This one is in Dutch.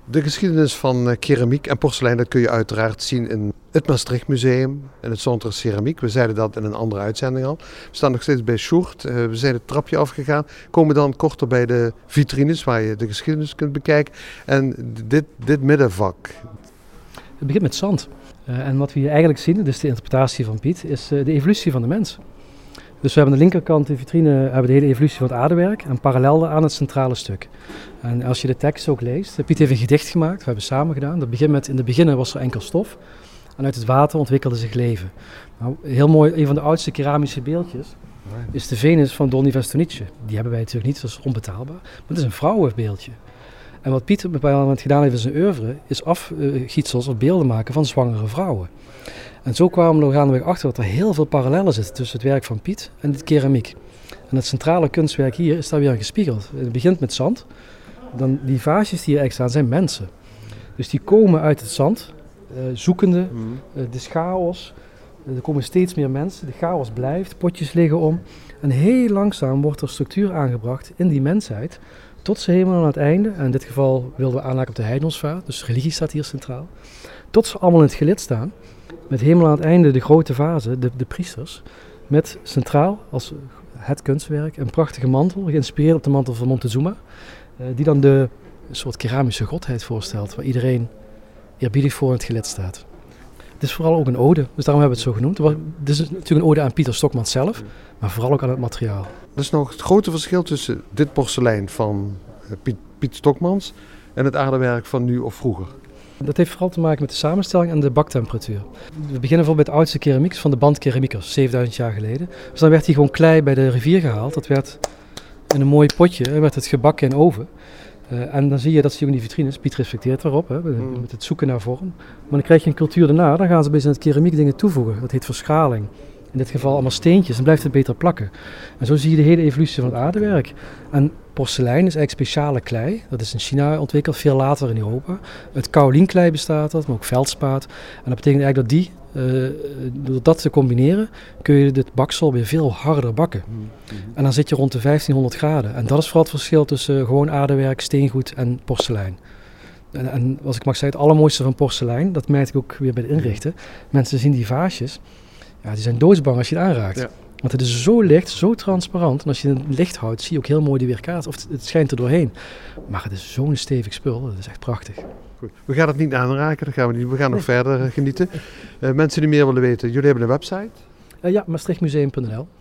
De geschiedenis van keramiek en porselein, dat kun je uiteraard zien in het Maastricht Museum en het Centre Ceramiek. We zeiden dat in een andere uitzending al. We staan nog steeds bij Sjoerd. We zijn het trapje afgegaan. Komen dan korter bij de vitrines waar je de geschiedenis kunt bekijken. En dit middenvak. Het begint met zand. En wat we hier eigenlijk zien, dus de interpretatie van Piet, is de evolutie van de mens. Dus we hebben aan de linkerkant de vitrine, hebben de hele evolutie van het aardewerk en parallel aan het centrale stuk. En als je de tekst ook leest, Piet heeft een gedicht gemaakt, we hebben samen gedaan. Dat begint met, in het begin was er enkel stof en uit het water ontwikkelde zich leven. Nou, heel mooi, een van de oudste keramische beeldjes is de Venus van Donny Vestonice. Die hebben wij natuurlijk niet, dat is onbetaalbaar, maar het is een vrouwenbeeldje. En wat Piet op een bepaald moment gedaan heeft in zijn oeuvre, is afgietsels of beelden maken van zwangere vrouwen. En zo kwamen we gaandeweg achter dat er heel veel parallellen zitten tussen het werk van Piet en de keramiek. En het centrale kunstwerk hier is daar weer gespiegeld. Het begint met zand. Dan die vaasjes die hier eigenlijk staan zijn mensen. Dus die komen uit het zand, zoekende, de chaos. Er komen steeds meer mensen, de chaos blijft, potjes liggen om. En heel langzaam wordt er structuur aangebracht in die mensheid, tot ze helemaal aan het einde, en in dit geval wilden we aanhaken op de heidenosvaart, dus religie staat hier centraal, tot ze allemaal in het gelid staan, met helemaal aan het einde de grote vazen, de priesters, met centraal als het kunstwerk een prachtige mantel, geïnspireerd op de mantel van Montezuma, die dan een soort keramische godheid voorstelt, waar iedereen eerbiedig voor in het gelid staat. Het is vooral ook een ode, dus daarom hebben we het zo genoemd. Het is natuurlijk een ode aan Pieter Stokmans zelf, maar vooral ook aan het materiaal. Dat is nog het grote verschil tussen dit porselein van Piet Stokmans en het aardewerk van nu of vroeger. Dat heeft vooral te maken met de samenstelling en de baktemperatuur. We beginnen bijvoorbeeld bij het oudste keramiek van de bandkeramiekers, 7000 jaar geleden. Dus dan werd hij gewoon klei bij de rivier gehaald. Dat werd in een mooi potje, werd het gebakken in oven. En dan zie je dat ze ook in die vitrines, Piet reflecteert daarop, met het zoeken naar vorm. Maar dan krijg je een cultuur daarna, dan gaan ze bij zijn keramiek dingen toevoegen. Dat heet verschaling. In dit geval allemaal steentjes, dan blijft het beter plakken. En zo zie je de hele evolutie van het aardewerk. En porselein is eigenlijk speciale klei. Dat is in China ontwikkeld, veel later in Europa. Het kaolienklei bestaat dat, maar ook veldspaat. En dat betekent eigenlijk dat door dat te combineren, kun je dit baksel weer veel harder bakken. En dan zit je rond de 1500 graden. En dat is vooral het verschil tussen gewoon aardewerk, steengoed en porselein. En als ik mag zeggen, het allermooiste van porselein, dat merk ik ook weer bij de inrichten. Mensen zien die vaasjes, ja, die zijn doodsbang als je het aanraakt. Ja. Want het is zo licht, zo transparant. En als je het licht houdt, zie je ook heel mooi die weerkaatst. Of het schijnt er doorheen. Maar het is zo'n stevig spul, dat is echt prachtig. Goed. We gaan het niet aanraken, dat gaan we niet. We gaan nog verder genieten. Mensen die meer willen weten, jullie hebben een website? Ja, maastrichtmuseum.nl.